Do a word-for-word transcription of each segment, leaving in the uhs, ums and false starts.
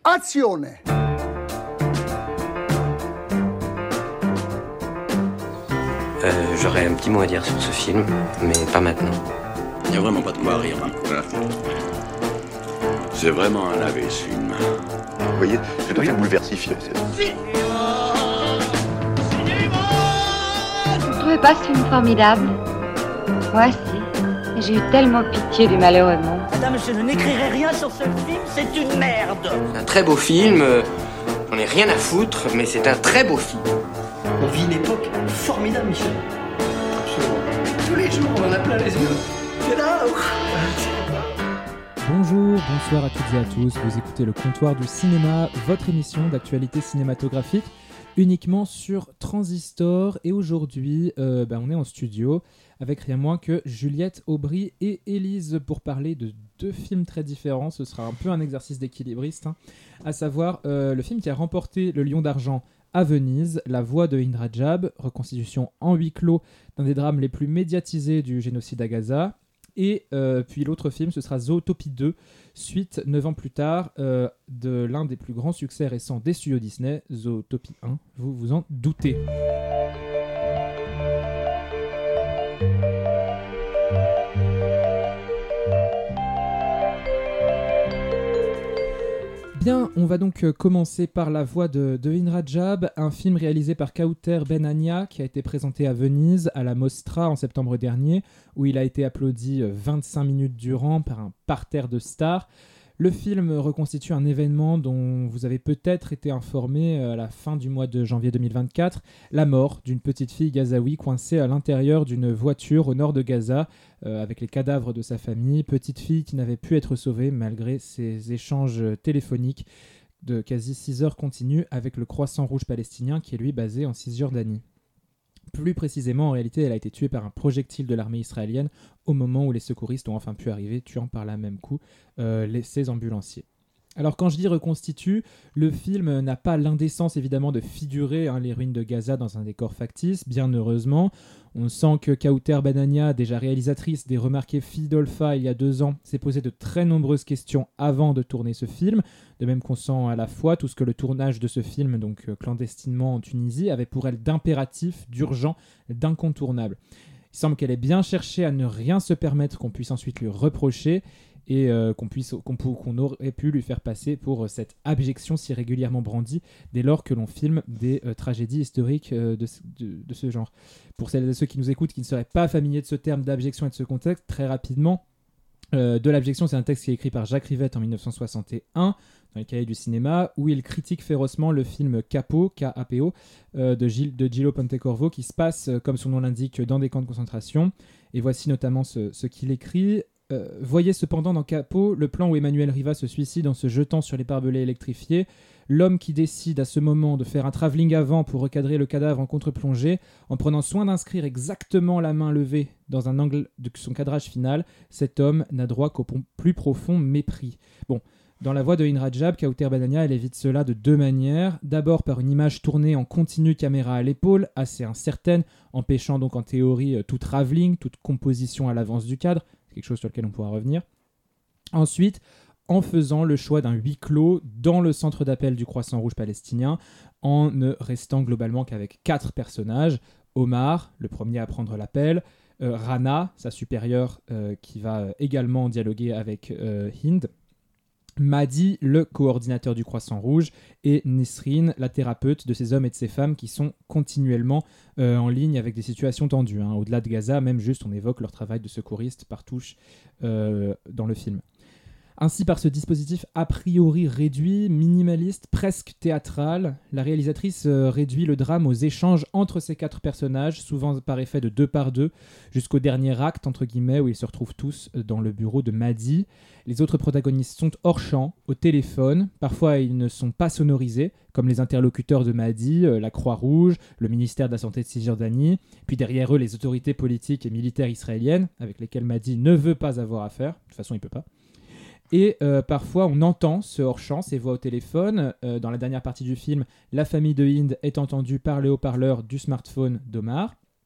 Azione! Euh, j'aurais un petit mot à dire sur ce film, mais pas maintenant. Il n'y a vraiment pas de quoi rire. Hein. Voilà. C'est vraiment un lavé, ce film. Vous voyez, c'est très bouleversifié. Vous ne trouvez pas ce film formidable? Moi, si. J'ai eu tellement pitié du malheureux monde. Madame, je ne n'écrirai rien sur ce film, c'est une merde. C'est un très beau film, euh, j'en ai rien à foutre, mais c'est un très beau film. On vit une époque formidable, Michel. Absolument. Tous les jours, on en a plein les yeux. C'est là. Bonjour, bonsoir à toutes et à tous. Vous écoutez le Comptoir du Cinéma, votre émission d'actualité cinématographique, uniquement sur Transistor. Et aujourd'hui, euh, bah, on est en studio avec rien moins que Juliette Aubry et Élise pour parler de deux films très différents. Ce sera un peu un exercice d'équilibriste, hein, à savoir euh, le film qui a remporté le Lion d'Argent à Venise, La Voix de Hind Rajab, reconstitution en huis clos d'un des drames les plus médiatisés du génocide à Gaza. Et euh, puis l'autre film, ce sera Zootopie deux, suite, neuf ans plus tard, euh, de l'un des plus grands succès récents des studios Disney, Zootopie un, vous vous en doutez. Bien, on va donc commencer par La Voix de, de Hind Rajab, un film réalisé par Kauter Ben Ania qui a été présenté à Venise, à la Mostra en septembre dernier, où il a été applaudi vingt-cinq minutes durant par un parterre de stars. Le film reconstitue un événement dont vous avez peut-être été informé à la fin du mois de janvier deux mille vingt-quatre, la mort d'une petite fille gazaoui coincée à l'intérieur d'une voiture au nord de Gaza, euh, avec les cadavres de sa famille, petite fille qui n'avait pu être sauvée malgré ses échanges téléphoniques de quasi six heures continues avec le Croissant Rouge palestinien qui est lui basé en Cisjordanie. Plus précisément, en réalité, elle a été tuée par un projectile de l'armée israélienne au moment où les secouristes ont enfin pu arriver, tuant par là même coup euh, les, ces ambulanciers. Alors quand je dis reconstitue, le film n'a pas l'indécence évidemment de figurer hein, les ruines de Gaza dans un décor factice, bien heureusement. On sent que Kauter Ben Ania, déjà réalisatrice des remarquées filles d'Olpha il y a deux ans, s'est posé de très nombreuses questions avant de tourner ce film, de même qu'on sent à la fois tout ce que le tournage de ce film, donc euh, clandestinement en Tunisie, avait pour elle d'impératif, d'urgent, d'incontournable. Il semble qu'elle ait bien cherché à ne rien se permettre qu'on puisse ensuite lui reprocher, et euh, qu'on, puisse, qu'on, qu'on aurait pu lui faire passer pour euh, cette abjection si régulièrement brandie dès lors que l'on filme des euh, tragédies historiques euh, de, de, de ce genre. Pour celles et ceux qui nous écoutent, qui ne seraient pas familiers de ce terme d'abjection et de ce contexte, très rapidement, euh, de l'abjection, c'est un texte qui est écrit par Jacques Rivette en dix-neuf cent soixante et un dans les cahiers du cinéma, où il critique férocement le film Capo, K A P O, euh, de, Gil, de Gillo Pontecorvo, qui se passe, euh, comme son nom l'indique, dans des camps de concentration. Et voici notamment ce, ce qu'il écrit. Euh, voyez cependant dans Capo le plan où Emmanuel Riva se suicide en se jetant sur les barbelés électrifiés. L'homme qui décide à ce moment de faire un travelling avant pour recadrer le cadavre en contre-plongée, en prenant soin d'inscrire exactement la main levée dans un angle de son cadrage final, cet homme n'a droit qu'au plus profond mépris. Bon, dans La Voix de Hind Rajab, Kauter Ben Ania, elle évite cela de deux manières. D'abord par une image tournée en continu caméra à l'épaule, assez incertaine, empêchant donc en théorie tout travelling, toute composition à l'avance du cadre, quelque chose sur lequel on pourra revenir. Ensuite, en faisant le choix d'un huis clos dans le centre d'appel du Croissant Rouge palestinien, en ne restant globalement qu'avec quatre personnages. Omar, le premier à prendre l'appel, euh, Rana, sa supérieure, euh, qui va également dialoguer avec euh, Hind, Mahdi, le coordinateur du Croissant Rouge, et Nesrine, la thérapeute de ces hommes et de ces femmes qui sont continuellement euh, en ligne avec des situations tendues. Hein. Au-delà de Gaza, même juste on évoque leur travail de secouriste par touche euh, dans le film. Ainsi, par ce dispositif a priori réduit, minimaliste, presque théâtral, la réalisatrice euh, réduit le drame aux échanges entre ces quatre personnages, souvent par effet de deux par deux, jusqu'au dernier acte, entre guillemets, où ils se retrouvent tous dans le bureau de Mahdi. Les autres protagonistes sont hors champ, au téléphone, parfois ils ne sont pas sonorisés, comme les interlocuteurs de Mahdi, euh, la Croix-Rouge, le ministère de la Santé de Cisjordanie, puis derrière eux les autorités politiques et militaires israéliennes, avec lesquelles Mahdi ne veut pas avoir affaire, de toute façon il ne peut pas. Et euh, parfois, on entend ce hors-champ, ces voix au téléphone. Euh, dans la dernière partie du film, la famille de Hind est entendue par le haut-parleur du smartphone d'Omar.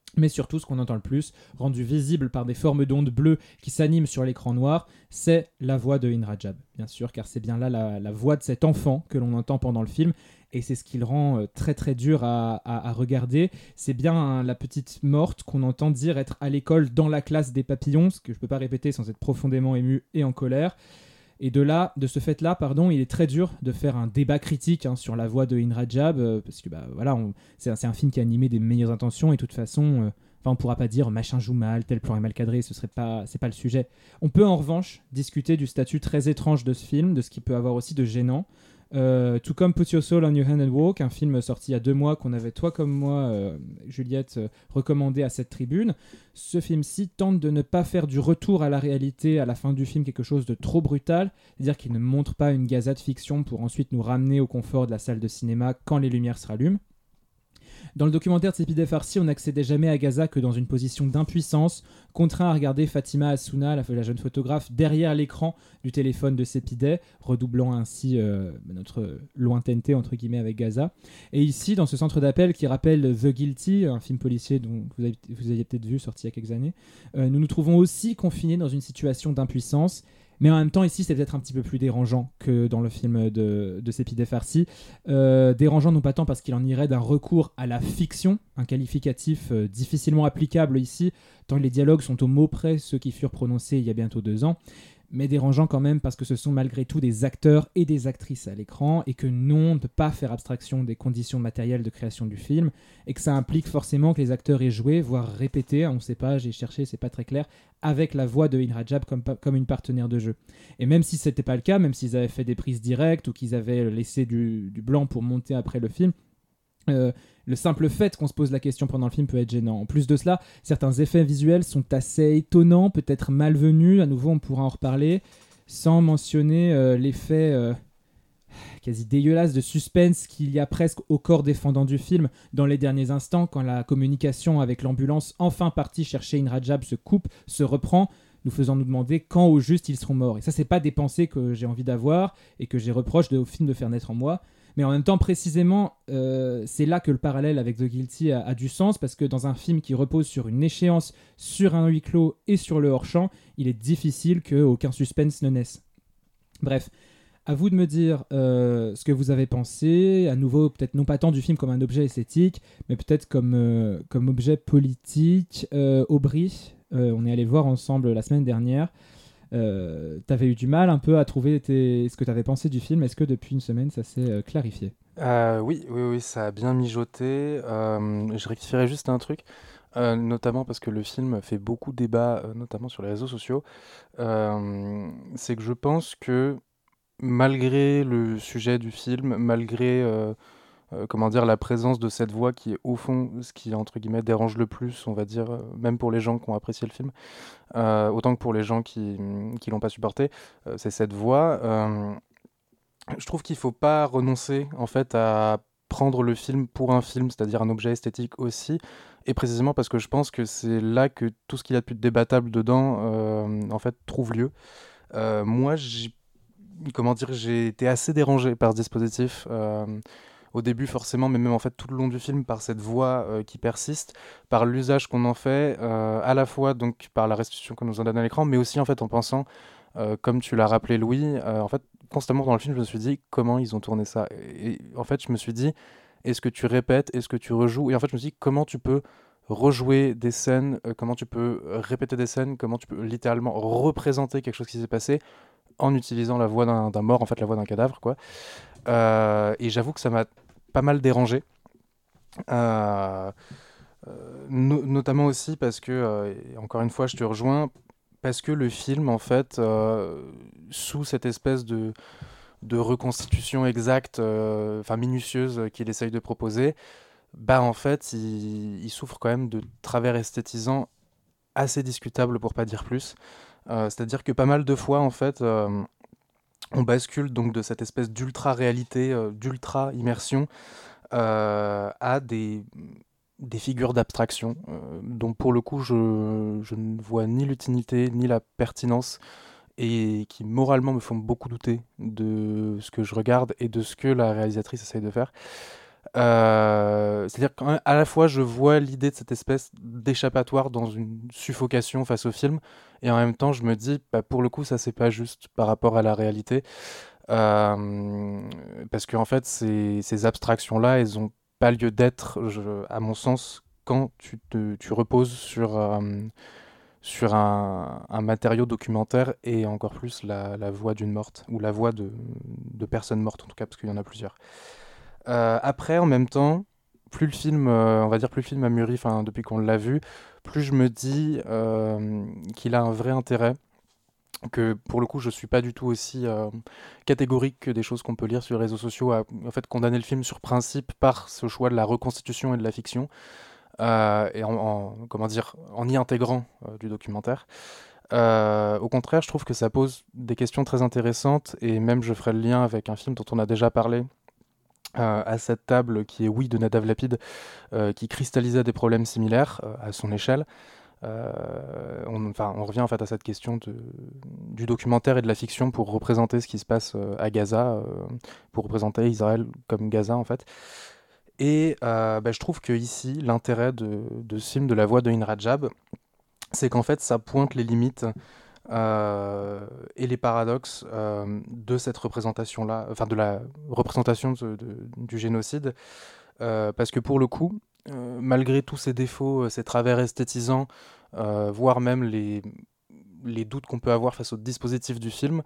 Mais surtout, ce qu'on entend le plus, rendu visible par des formes d'ondes bleues qui s'animent sur l'écran noir, c'est la voix de Hin Rajab, bien sûr, car c'est bien là la, la voix de cet enfant que l'on entend pendant le film, et c'est ce qui le rend euh, très très dur à, à, à regarder. C'est bien hein, la petite morte qu'on entend dire être à l'école dans la classe des papillons, ce que je ne peux pas répéter sans être profondément ému et en colère. Et de là, de ce fait-là, pardon, il est très dur de faire un débat critique hein, sur la voix de Hin Rajab, euh, parce que bah, voilà, on, c'est, un, c'est un film qui est animé des meilleures intentions, et de toute façon, euh, on ne pourra pas dire machin joue mal, tel plan est mal cadré, ce serait pas, c'est pas le sujet. On peut en revanche discuter du statut très étrange de ce film, de ce qu'il peut avoir aussi de gênant. Euh, tout comme Put Your Soul on Your Hand and Walk, un film sorti il y a deux mois qu'on avait, toi comme moi, euh, Juliette, euh, recommandé à cette tribune. Ce film-ci tente de ne pas faire du retour à la réalité à la fin du film quelque chose de trop brutal, c'est-à-dire qu'il ne montre pas une gazade fiction pour ensuite nous ramener au confort de la salle de cinéma quand les lumières se rallument. Dans le documentaire de Sepideh Farsi, on n'accédait jamais à Gaza que dans une position d'impuissance, contraint à regarder Fatima Assouna, la, la jeune photographe, derrière l'écran du téléphone de Sepideh, redoublant ainsi euh, notre lointaineté entre guillemets avec Gaza. Et ici, dans ce centre d'appel qui rappelle The Guilty, un film policier dont vous avez, vous avez peut-être vu, sorti il y a quelques années, euh, nous nous trouvons aussi confinés dans une situation d'impuissance. Mais en même temps, ici, c'est peut-être un petit peu plus dérangeant que dans le film de, de Sepideh Farsi. Euh, dérangeant non pas tant parce qu'il en irait d'un recours à la fiction, un qualificatif euh, difficilement applicable ici, tant les dialogues sont au mot près ceux qui furent prononcés il y a bientôt deux ans, mais dérangeant quand même parce que ce sont malgré tout des acteurs et des actrices à l'écran, et que non, on ne peut pas faire abstraction des conditions matérielles de création du film, et que ça implique forcément que les acteurs aient joué, voire répété, on ne sait pas, j'ai cherché, c'est pas très clair, avec la voix de Hin Rajab comme, comme une partenaire de jeu. Et même si c'était pas le cas, même s'ils avaient fait des prises directes ou qu'ils avaient laissé du, du blanc pour monter après le film, euh, le simple fait qu'on se pose la question pendant le film peut être gênant. En plus de cela, certains effets visuels sont assez étonnants, peut-être malvenus, à nouveau on pourra en reparler, sans mentionner euh, l'effet euh, quasi dégueulasse de suspense qu'il y a presque au corps défendant du film dans les derniers instants, quand la communication avec l'ambulance enfin partie chercher Hin Rajab se coupe, se reprend, nous faisant nous demander quand au juste ils seront morts. Et ça, c'est pas des pensées que j'ai envie d'avoir et que j'ai reproche de, au film de faire naître en moi. Mais en même temps, précisément, euh, c'est là que le parallèle avec The Guilty a, a du sens, parce que dans un film qui repose sur une échéance, sur un huis clos et sur le hors-champ, il est difficile qu'aucun suspense ne naisse. Bref, à vous de me dire euh, ce que vous avez pensé, à nouveau, peut-être non pas tant du film comme un objet esthétique, mais peut-être comme, euh, comme objet politique. Euh, Aubry, euh, on est allé voir ensemble la semaine dernière. Euh, t'avais eu du mal un peu à trouver tes... ce que t'avais pensé du film. Est-ce que depuis une semaine ça s'est euh, clarifié ? euh, oui, oui, oui, ça a bien mijoté. Euh, je rectifierais juste un truc, euh, notamment parce que le film fait beaucoup débat, euh, notamment sur les réseaux sociaux. Euh, c'est que je pense que malgré le sujet du film, malgré euh, euh, comment dire, la présence de cette voix qui est au fond ce qui entre guillemets dérange le plus, on va dire, euh, même pour les gens qui ont apprécié le film, euh, autant que pour les gens qui qui l'ont pas supporté, euh, c'est cette voix. Euh, je trouve qu'il faut pas renoncer en fait à prendre le film pour un film, c'est-à-dire un objet esthétique aussi, et précisément parce que je pense que c'est là que tout ce qu'il y a de plus débattable dedans euh, en fait trouve lieu. Euh, moi, j'ai comment dire, j'ai été assez dérangé par ce dispositif. Euh, au début forcément, mais même en fait tout le long du film, par cette voix euh, qui persiste, par l'usage qu'on en fait, euh, à la fois donc par la restitution qu'on nous en donne à l'écran, mais aussi en fait en pensant, euh, comme tu l'as rappelé Louis, euh, en fait constamment dans le film je me suis dit comment ils ont tourné ça, et, et en fait je me suis dit est-ce que tu répètes, est-ce que tu rejoues, et en fait je me suis dit comment tu peux rejouer des scènes, euh, comment tu peux répéter des scènes, comment tu peux littéralement représenter quelque chose qui s'est passé en utilisant la voix d'un, d'un mort, en fait la voix d'un cadavre, quoi. Euh, et j'avoue que ça m'a pas mal dérangé, euh, euh, no- notamment aussi parce que, euh, et encore une fois je te rejoins, parce que le film en fait, euh, sous cette espèce de, de reconstitution exacte, euh, enfin minutieuse qu'il essaye de proposer, bah en fait il, il souffre quand même de travers esthétisants assez discutables pour pas dire plus. Euh, c'est-à-dire que pas mal de fois en fait euh, on bascule donc de cette espèce d'ultra réalité, euh, d'ultra immersion euh, à des, des figures d'abstraction euh, dont pour le coup je, je ne vois ni l'utilité ni la pertinence, et qui moralement me font beaucoup douter de ce que je regarde et de ce que la réalisatrice essaye de faire. Euh, c'est-à-dire qu'à la fois, je vois l'idée de cette espèce d'échappatoire dans une suffocation face au film, et en même temps, je me dis, bah, pour le coup, ça, c'est pas juste par rapport à la réalité. Euh, parce qu'en fait, ces, ces abstractions-là, elles ont pas lieu d'être, je- à mon sens, quand tu, te, tu reposes sur, euh, sur un, un matériau documentaire et encore plus la, la voix d'une morte, ou la voix de, de personnes mortes, en tout cas, parce qu'il y en a plusieurs. Euh, après, en même temps, plus le film, euh, on va dire, plus le film a mûri, enfin, depuis qu'on l'a vu, plus je me dis euh, qu'il a un vrai intérêt, que pour le coup, je suis pas du tout aussi euh, catégorique que des choses qu'on peut lire sur les réseaux sociaux, à en fait condamner le film sur principe par ce choix de la reconstitution et de la fiction, euh, et en, en- comment dire, en y intégrant euh, du documentaire. Euh, au contraire, je trouve que ça pose des questions très intéressantes, et même je ferai le lien avec un film dont on a déjà parlé euh, à cette table, qui est Oui de Nadav Lapid, euh, qui cristallisait des problèmes similaires euh, à son échelle. Euh, on, enfin, on revient en fait à cette question de, du documentaire et de la fiction pour représenter ce qui se passe euh, à Gaza, euh, pour représenter Israël comme Gaza en fait. Et euh, bah, je trouve que ici, l'intérêt de, de ce film, de La Voix de In Rajab, c'est qu'en fait, ça pointe les limites euh, et les paradoxes euh, de cette représentation-là, enfin de la représentation de- de- du génocide, euh, parce que pour le coup, euh, malgré tous ces défauts, euh, ces travers esthétisants, euh, voire même les, les doutes qu'on peut avoir face au dispositif du film,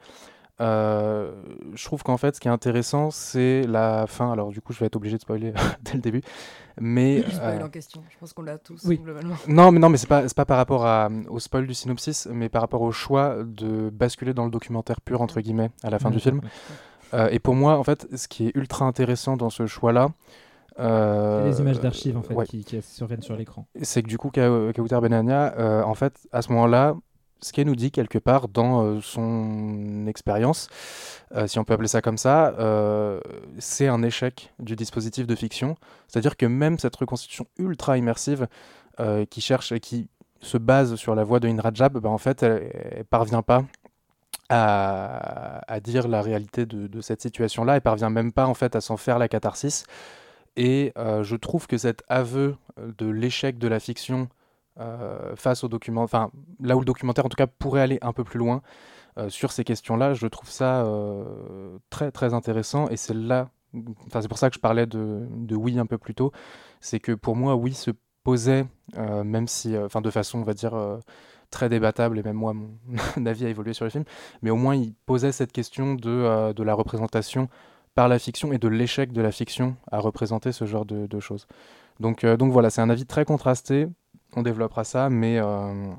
euh, je trouve qu'en fait, ce qui est intéressant, c'est la fin. Alors, du coup, je vais être obligé de spoiler dès le début. Mais. Le spoil euh, en question, je pense qu'on l'a tous, Oui. globalement. non, mais non, mais c'est pas, c'est pas par rapport à, au spoil du synopsis, mais par rapport au choix de basculer dans le documentaire pur, entre guillemets, à la fin Ouais, du film. ouais. Euh, et pour moi, en fait, ce qui est ultra intéressant dans ce choix-là, C'est les images euh, d'archives en fait ouais, qui, qui surviennent sur l'écran. c'est que du coup, Ka- Kauter Benania, euh, en fait, à ce moment-là, ce qu'elle nous dit quelque part dans euh, son expérience, euh, si on peut appeler ça comme ça, euh, c'est un échec du dispositif de fiction. C'est-à-dire que même cette reconstitution ultra immersive euh, qui cherche et qui se base sur la voix de In Rajab, bah, en fait, elle, elle parvient pas à, à dire la réalité de, de cette situation-là. Elle parvient même pas en fait à s'en faire la catharsis. Et euh, je trouve que cet aveu de l'échec de la fiction euh, face au document, enfin là où le documentaire en tout cas pourrait aller un peu plus loin euh, sur ces questions-là, je trouve ça euh, très très intéressant. Et c'est là, enfin c'est pour ça que je parlais de, de Oui un peu plus tôt, c'est que pour moi Oui se posait, euh, même si, enfin de façon on va dire euh, très débattable, et même moi mon avis a évolué sur le film, mais au moins il posait cette question de, euh, de la représentation par la fiction et de l'échec de la fiction à représenter ce genre de, de choses. Donc, euh, donc voilà, c'est un avis très contrasté, on développera ça, mais, euh,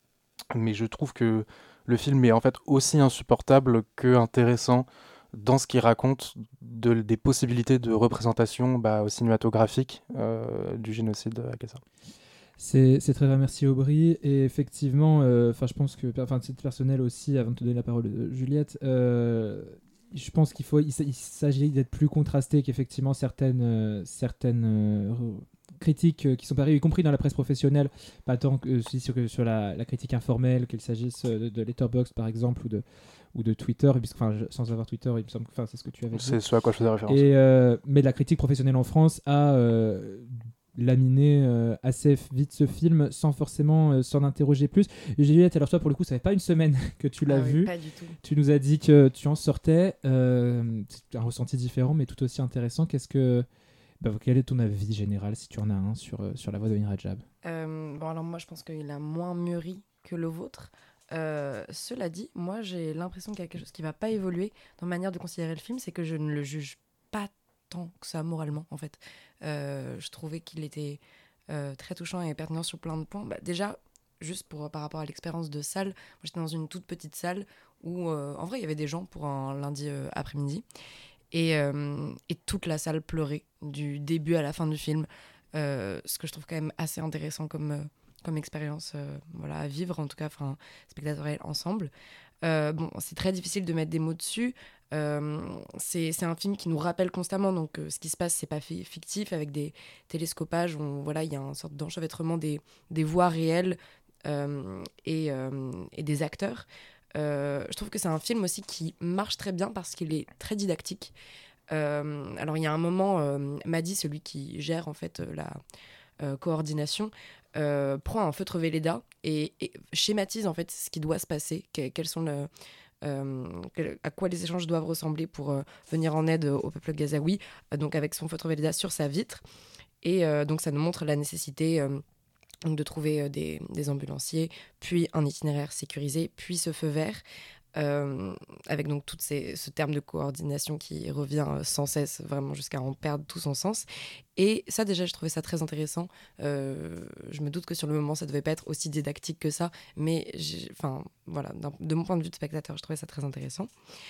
mais je trouve que le film est en fait aussi insupportable que intéressant dans ce qu'il raconte de, des possibilités de représentation bah, cinématographique euh, du génocide à Gaza. C'est c'est très vrai, merci Aubry. Et effectivement, euh, enfin je pense que, enfin c'est personnel aussi, avant de te donner la parole, euh, Juliette, euh, je pense qu'il faut, il, s- il s'agit d'être plus contrasté qu'effectivement certaines, euh, certaines euh, re- critiques euh, qui sont parues, y compris dans la presse professionnelle, pas tant que, euh, si- sur, que sur la, la critique informelle, qu'il s'agisse euh, de, de Letterboxd par exemple ou de, ou de Twitter, puisque, enfin, je- sans avoir Twitter, il me semble que enfin, c'est ce que tu avais dit. C'est ce à quoi je faisais référence. Et, euh, mais la critique professionnelle en France a euh, laminé euh, assez vite ce film sans forcément euh, s'en interroger plus. Et Juliette, alors toi pour le coup ça fait pas une semaine que tu l'as Ah oui, vu. pas du tout. Tu nous as dit que tu en sortais. Euh, c'est un ressenti différent mais tout aussi intéressant. Qu'est-ce que, bah, quel est ton avis général si tu en as un sur, euh, sur la voix de In Rajab? Euh, bon, alors moi, je pense qu'il a moins mûri que le vôtre. Euh, cela dit, moi, j'ai l'impression qu'il y a quelque chose qui va pas évoluer dans ma manière de considérer le film, c'est que je ne le juge pas tant que ça moralement, en fait. Euh, je trouvais qu'il était euh, très touchant et pertinent sur plein de points. Bah, déjà, juste pour, par rapport à l'expérience de salle, moi, j'étais dans une toute petite salle où, euh, en vrai, il y avait des gens pour un lundi euh, après-midi. Et, euh, et toute la salle pleurait du début à la fin du film. Euh, ce que je trouve quand même assez intéressant comme, euh, comme expérience euh, voilà, à vivre, en tout cas spectatorielle ensemble. Euh, bon, c'est très difficile de mettre des mots dessus. Euh, c'est, c'est un film qui nous rappelle constamment, donc euh, ce qui se passe, c'est pas fi- fictif, avec des télescopages où voilà, il y a une sorte d'enchevêtrement des, des voix réelles euh, et, euh, et des acteurs. Euh, je trouve que c'est un film aussi qui marche très bien parce qu'il est très didactique. Euh, alors, il y a un moment, euh, Madi, celui qui gère en fait la euh, coordination, euh, prend un feutre Velleda et, et schématise en fait ce qui doit se passer, que, quels sont le, euh, quel, à quoi les échanges doivent ressembler pour euh, venir en aide au peuple gazaoui, euh, donc avec son feutre Velleda sur sa vitre. Et euh, donc, ça nous montre la nécessité euh, de trouver euh, des, des ambulanciers, puis un itinéraire sécurisé, puis ce feu vert. Euh, avec donc tout ces, ce terme de coordination qui revient euh, sans cesse, vraiment jusqu'à en perdre tout son sens. Et ça, déjà, je trouvais ça très intéressant. Euh, je me doute que sur le moment, ça devait pas être aussi didactique que ça, mais enfin, voilà, de mon point de vue de spectateur, je trouvais ça très intéressant.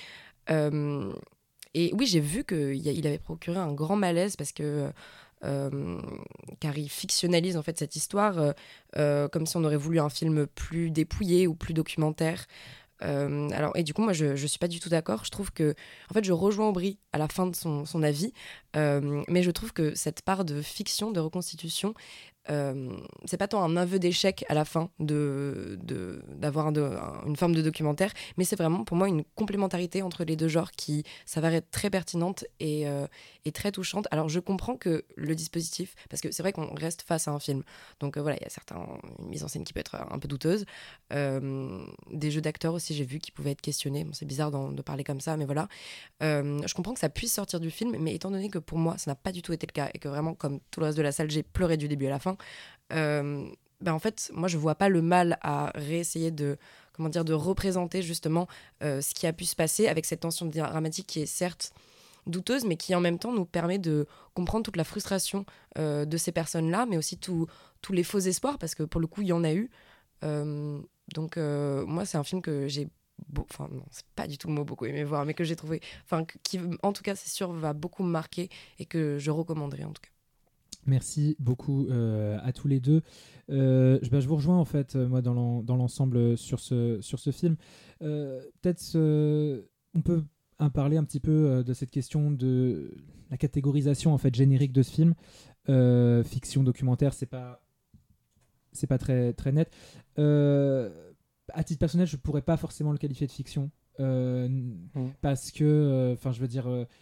Euh, et oui, j'ai vu qu'il avait procuré un grand malaise parce que Euh, car il fictionnalise en fait cette histoire euh, euh, comme si on aurait voulu un film plus dépouillé ou plus documentaire. Euh, alors, et du coup, moi, je ne suis pas du tout d'accord. Je trouve que, en fait, je rejoins Aubry à la fin de son, son avis, euh, mais je trouve que cette part de fiction, de reconstitution, euh, c'est pas tant un aveu d'échec à la fin de, de, d'avoir un, de, un, une forme de documentaire, mais c'est vraiment pour moi une complémentarité entre les deux genres qui s'avère être très pertinente et, euh, et très touchante. Alors, je comprends que le dispositif, parce que c'est vrai qu'on reste face à un film, donc euh, voilà, il y a certains, une mise en scène qui peut être un peu douteuse, euh, des jeux d'acteurs aussi, j'ai vu qui pouvaient être questionnés. Bon, c'est bizarre de parler comme ça, mais voilà. Euh, je comprends que ça puisse sortir du film, mais étant donné que pour moi, ça n'a pas du tout été le cas et que vraiment, comme tout le reste de la salle, j'ai pleuré du début à la fin, euh, ben en fait, moi, je vois pas le mal à réessayer de, comment dire, de représenter justement euh, ce qui a pu se passer avec cette tension dramatique qui est certes douteuse, mais qui en même temps nous permet de comprendre toute la frustration euh, de ces personnes-là, mais aussi tous les faux espoirs, parce que pour le coup, il y en a eu. Euh, donc euh, moi c'est un film que j'ai beau... enfin non c'est pas du tout le mot beaucoup aimé voir, mais que j'ai trouvé, enfin qui en tout cas c'est sûr va beaucoup me marquer et que je recommanderais en tout cas. Merci beaucoup euh, à tous les deux. Euh, je, bah, je vous rejoins en fait euh, moi dans, l'en, dans l'ensemble sur ce, sur ce film. Euh, peut-être ce... on peut en parler un petit peu euh, de cette question de la catégorisation en fait générique de ce film. Euh, fiction, documentaire, c'est pas c'est pas très, très net. Euh, à titre personnel, je pourrais pas forcément le qualifier de fiction. Euh, mmh. Parce que, enfin, euh, je veux dire, euh,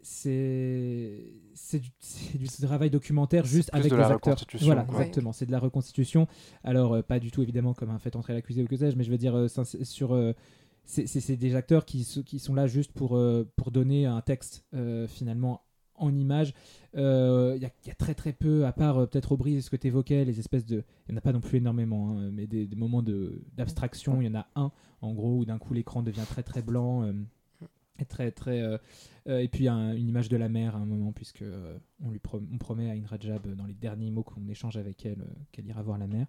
c'est, c'est, du, c'est du travail documentaire juste avec de des la acteurs. Voilà, quoi. exactement. C'est de la reconstitution. Alors, euh, pas du tout, évidemment, comme un fait entrer l'accusé ou que sais-je, mais je veux dire, euh, c'est, sur. Euh, c'est, c'est, c'est des acteurs qui, qui sont là juste pour, euh, pour donner un texte, euh, finalement, en images. Il euh, y, y a très très peu, à part euh, peut-être Aubry, ce que tu évoquais, les espèces de... Il n'y en a pas non plus énormément, hein, mais des, des moments de, d'abstraction, il y en a un, en gros, où d'un coup l'écran devient très très blanc, euh, et très très... Euh, euh, et puis un, une image de la mer à un moment, puisque euh, on, lui prom- on promet à Indra Jab, dans les derniers mots qu'on échange avec elle, euh, qu'elle ira voir la mer.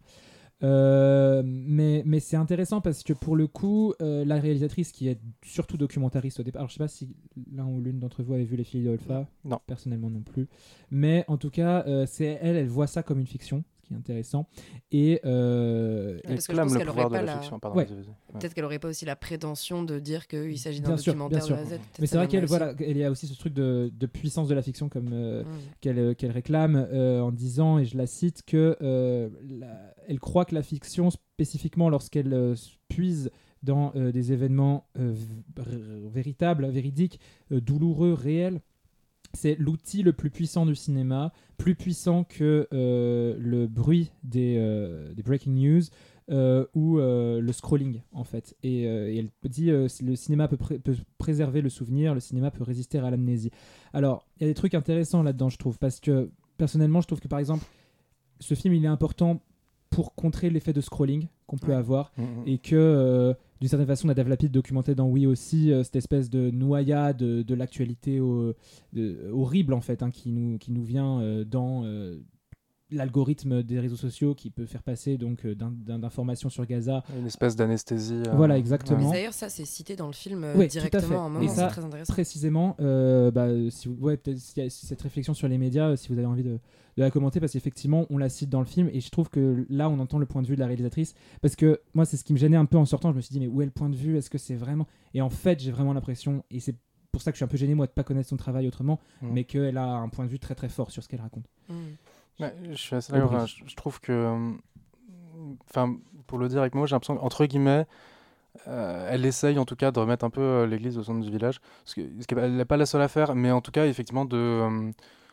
Euh, mais, mais c'est intéressant parce que pour le coup, euh, la réalisatrice qui est surtout documentariste au départ, alors je sais pas si l'un ou l'une d'entre vous avait vu Les Filles de Olfa, non, personnellement non plus, mais en tout cas, euh, c'est elle, elle voit ça comme une fiction, ce qui est intéressant, et euh, elle clame le pouvoir de la, la fiction. Pardon, ouais. Peut-être ouais. qu'elle n'aurait pas aussi la prétention de dire qu'il s'agit d'un bien documentaire sûr, de la Z. Mais c'est vrai qu'elle voilà, il y a aussi ce truc de, de puissance de la fiction comme euh, mmh. qu'elle, qu'elle réclame euh, en disant, et je la cite, que euh, la, elle croit que la fiction, spécifiquement lorsqu'elle euh, puise dans euh, des événements euh, v- véritables, véridiques, euh, douloureux, réels, c'est l'outil le plus puissant du cinéma, plus puissant que euh, le bruit des, euh, des breaking news euh, ou euh, le scrolling, en fait. Et, euh, et elle dit euh, le cinéma peut, pré- peut préserver le souvenir, le cinéma peut résister à l'amnésie. Alors, il y a des trucs intéressants là-dedans, je trouve, parce que personnellement, je trouve que par exemple, ce film, il est important pour contrer l'effet de scrolling qu'on peut ouais. avoir mmh. et que euh, d'une certaine façon Nadav Lapid documentait dans Oui aussi euh, cette espèce de noyade de, de l'actualité au, de, horrible en fait hein, qui, nous, qui nous vient euh, dans euh, l'algorithme des réseaux sociaux qui peut faire passer donc euh, d'un, d'un, d'informations sur Gaza une espèce d'anesthésie euh... voilà exactement. Mais d'ailleurs ça c'est cité dans le film euh, oui, directement à un moment, et ça, c'est très intéressant précisément euh, bah, si vous, ouais, peut-être s'il y a cette réflexion sur les médias euh, si vous avez envie de de la commenter parce qu'effectivement on la cite dans le film et je trouve que là on entend le point de vue de la réalisatrice parce que moi c'est ce qui me gênait un peu en sortant, je me suis dit mais où est le point de vue, est-ce que c'est vraiment, et en fait j'ai vraiment l'impression, et c'est pour ça que je suis un peu gêné moi de pas connaître son travail autrement, mmh. mais qu'elle a un point de vue très très fort sur ce qu'elle raconte. Mmh. Ouais, je suis assez d'accord, je, je trouve que enfin pour le dire avec moi j'ai l'impression entre guillemets euh, elle essaye en tout cas de remettre un peu euh, l'église au centre du village. Parce que, ce qu'elle n'est pas la seule à faire, mais en tout cas, effectivement, de, euh,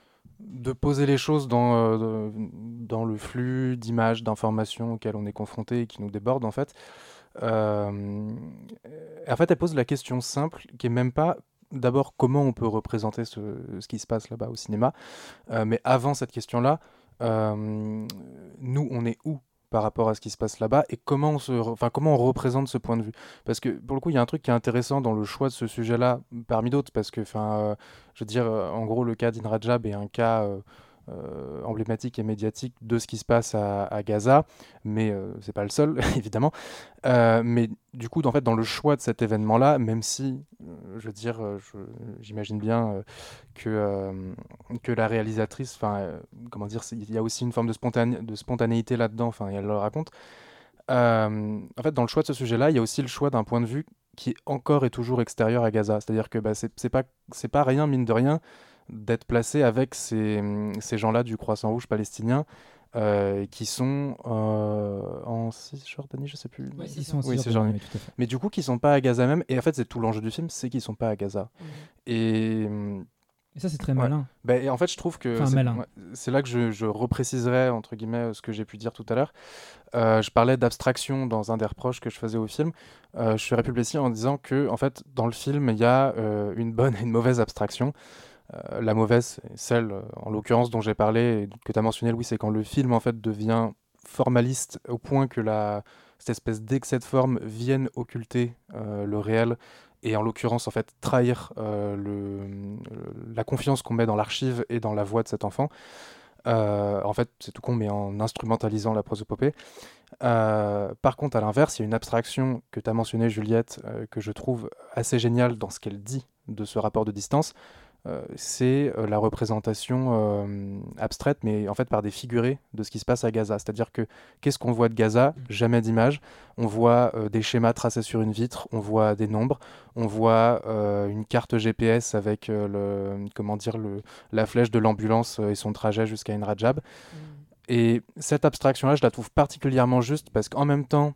de poser les choses dans, euh, de- dans le flux d'images, d'informations auxquelles on est confronté et qui nous débordent, en fait. Euh, en fait, elle pose la question simple, qui est même pas d'abord comment on peut représenter ce, ce qui se passe là-bas au cinéma, euh, mais avant cette question-là, euh, nous, on est où par rapport à ce qui se passe là-bas et comment on, se, re- enfin, comment on représente ce point de vue. Parce que pour le coup, il y a un truc qui est intéressant dans le choix de ce sujet-là, parmi d'autres, parce que, enfin, euh, je veux dire, euh, en gros, le cas d'In Rajab est un cas euh, euh, emblématique et médiatique de ce qui se passe à, à Gaza, mais euh, c'est pas le seul, évidemment. Euh, mais du coup, en fait, dans le choix de cet événement-là, même si, euh, je veux dire, euh, je- j'imagine bien euh, que, euh, que la réalisatrice, enfin, euh, comment dire, c'est- il y a aussi une forme de, spontané- de spontanéité là-dedans, enfin, et elle le raconte. Euh, en fait, dans le choix de ce sujet-là, il y a aussi le choix d'un point de vue qui encore et toujours extérieur à Gaza. C'est-à-dire que bah, c'est c'est pas, c'est pas rien, mine de rien, d'être placé avec ces, ces gens-là du Croissant Rouge palestinien euh, qui sont euh, en Cisjordanie, je sais plus. Ouais, ils sont en Oui, Cisjordanie, Cisjordanie. oui, tout à fait. Mais du coup, qui sont pas à Gaza même. Et en fait, c'est tout l'enjeu du film, c'est qu'ils sont pas à Gaza. Mhm. Et hum, Et ça, c'est très ouais. malin. Bah, et en fait, je trouve que Enfin, c'est malin. ouais, c'est là que je, je repréciserai entre guillemets euh, ce que j'ai pu dire tout à l'heure. Euh, je parlais d'abstraction dans un des reproches que je faisais au film. Euh, je ferai publicité en disant que en fait, dans le film, il y a euh, une bonne et une mauvaise abstraction. Euh, la mauvaise, c'est celle, euh, en l'occurrence, dont j'ai parlé et que tu as mentionné, Louis, c'est quand le film en fait devient formaliste au point que la, cette espèce d'excès de forme vienne occulter euh, le réel et en l'occurrence en fait trahir euh, le, le- la confiance qu'on met dans l'archive et dans la voix de cet enfant. Euh, en fait, c'est tout con, mais en instrumentalisant la prosopopée. Euh, par contre, à l'inverse, il y a une abstraction que tu as mentionnée, Juliette, euh, que je trouve assez géniale dans ce qu'elle dit de ce rapport de distance. Euh, c'est euh, la représentation euh, abstraite, mais en fait par des figurés de ce qui se passe à Gaza. C'est-à-dire que qu'est-ce qu'on voit de Gaza? Jamais d'image. On voit euh, des schémas tracés sur une vitre, on voit des nombres, on voit euh, une carte G P S avec euh, le, comment dire, le, la flèche de l'ambulance euh, et son trajet jusqu'à Ein Rajab. Et cette abstraction-là, je la trouve particulièrement juste parce qu'en même temps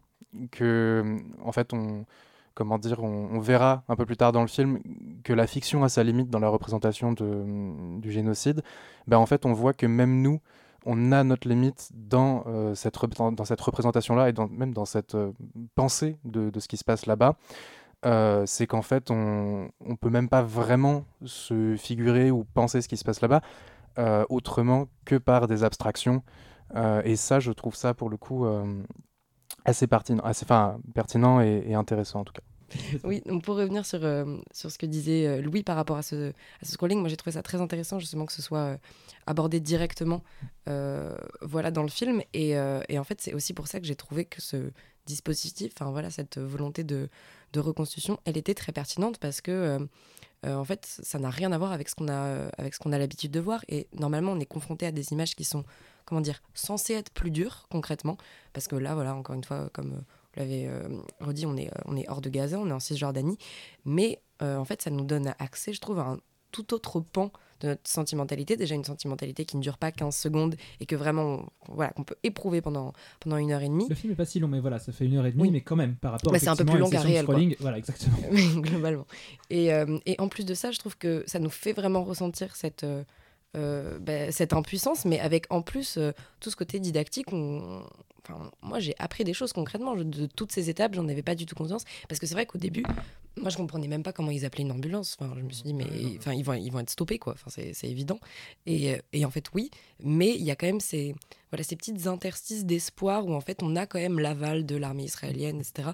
que, en fait, on, comment dire, on, on verra un peu plus tard dans le film que la fiction a sa limite dans la représentation de, du génocide, ben en fait, on voit que même nous, on a notre limite dans, euh, cette, rep- dans, dans cette représentation-là et dans, même dans cette euh, pensée de, de ce qui se passe là-bas. Euh, c'est qu'en fait, on ne peut même pas vraiment se figurer ou penser ce qui se passe là-bas euh, autrement que par des abstractions. Euh, et ça, je trouve ça, pour le coup, euh, assez, pertinent, assez enfin, pertinent et, et intéressant, en tout cas. Oui, donc pour revenir sur, euh, sur ce que disait euh, Louis par rapport à ce, à ce scrolling, moi j'ai trouvé ça très intéressant justement que ce soit euh, abordé directement euh, voilà, dans le film. Et, euh, et en fait, c'est aussi pour ça que j'ai trouvé que ce dispositif, enfin voilà, cette volonté de, de reconstitution, elle était très pertinente parce que euh, euh, en fait, ça n'a rien à voir avec ce qu'on a, avec ce qu'on a l'habitude de voir. Et normalement, on est confronté à des images qui sont, comment dire, censées être plus dures concrètement. Parce que là, voilà, encore une fois, comme euh, vous l'avez euh, redit, on est, euh, on est hors de Gaza, on est en Cisjordanie. Mais euh, en fait, ça nous donne accès, je trouve, à un tout autre pan de notre sentimentalité. Déjà une sentimentalité qui ne dure pas quinze secondes et que vraiment, on- voilà, qu'on peut éprouver pendant, pendant une heure et demie. Le film est pas si long, mais voilà, ça fait une heure et demie, Oui. mais quand même, par rapport Bah, c'est un peu plus effectivement, à long une qu'un session de réel, quoi. scrolling. Voilà, exactement. Mais globalement. Et, euh, et en plus de ça, je trouve que ça nous fait vraiment ressentir cette, euh, euh, bah, cette impuissance, mais avec en plus euh, tout ce côté didactique. On... Enfin, moi, j'ai appris des choses concrètement. Je- de toutes ces étapes, j'en avais pas du tout conscience. Parce que c'est vrai qu'au début, moi, je comprenais même pas comment ils appelaient une ambulance. Enfin, je me suis dit, mais enfin, ils, vont, ils vont être stoppés, quoi. Enfin, c'est, c'est évident. Et, euh, et en fait, oui. Mais il y a quand même ces, voilà, ces petites interstices d'espoir où en fait, on a quand même l'aval de l'armée israélienne, et cetera.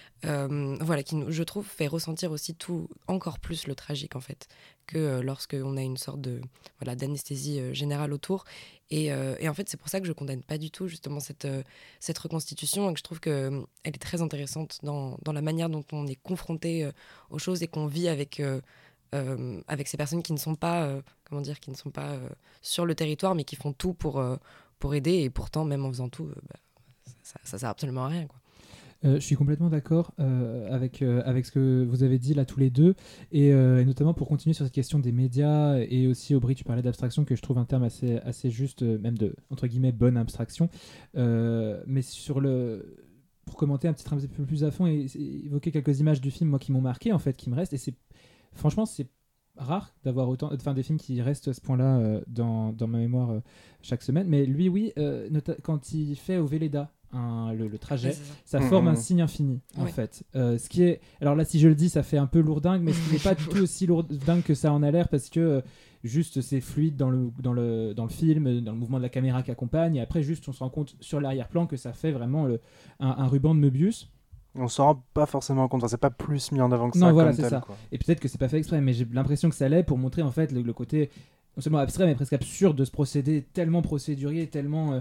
Euh, voilà, qui, nous- je trouve, fait ressentir aussi tout, encore plus le tragique, en fait, que euh, lorsqu'on a une sorte de, voilà, d'anesthésie euh, générale autour. Et, euh, et en fait, c'est pour ça que je condamne pas du tout, justement, cette, euh, cette reconstitution, et que je trouve qu'elle est très intéressante dans, dans la manière dont on est confronté euh, aux choses et qu'on vit avec, euh, euh, avec ces personnes qui ne sont pas, euh, comment dire, qui ne sont pas euh, sur le territoire, mais qui font tout pour, euh, pour aider, et pourtant, même en faisant tout, euh, bah, ça, ça sert absolument à rien, quoi. Euh, je suis complètement d'accord euh, avec, euh, avec ce que vous avez dit là tous les deux, et, euh, et notamment pour continuer sur cette question des médias, et aussi Aubry, tu parlais d'abstraction, que je trouve un terme assez, assez juste, euh, même de, entre guillemets, bonne abstraction, euh, mais sur le... Pour pour commenter un petit, un petit peu plus à fond et, et évoquer quelques images du film moi qui m'ont marqué en fait, qui me restent. Et c'est franchement c'est rare d'avoir autant, enfin des films qui restent à ce point-là euh, dans, dans ma mémoire euh, chaque semaine. Mais lui, oui, euh, nota- quand il fait au Véleda un, le, le trajet, Ouais, ça Mmh, forme mmh. un signe infini en Ouais. fait. Euh, ce qui est, alors là, si je le dis, ça fait un peu lourdingue, mais ce qui n'est pas du tout aussi lourdingue que ça en a l'air parce que euh, juste c'est fluide dans le dans le dans le film, dans le mouvement de la caméra qui accompagne. Et après, juste on se rend compte sur l'arrière-plan que ça fait vraiment le, un, un ruban de Möbius. On s'en rend pas forcément compte, enfin, c'est pas plus mis en avant que Non, ça voilà, comme c'est tel, ça. quoi. Et peut-être que c'est pas fait exprès, mais j'ai l'impression que ça l'est pour montrer en fait le, le côté non seulement abstrait mais presque absurde de ce procédé tellement procédurier, tellement, euh,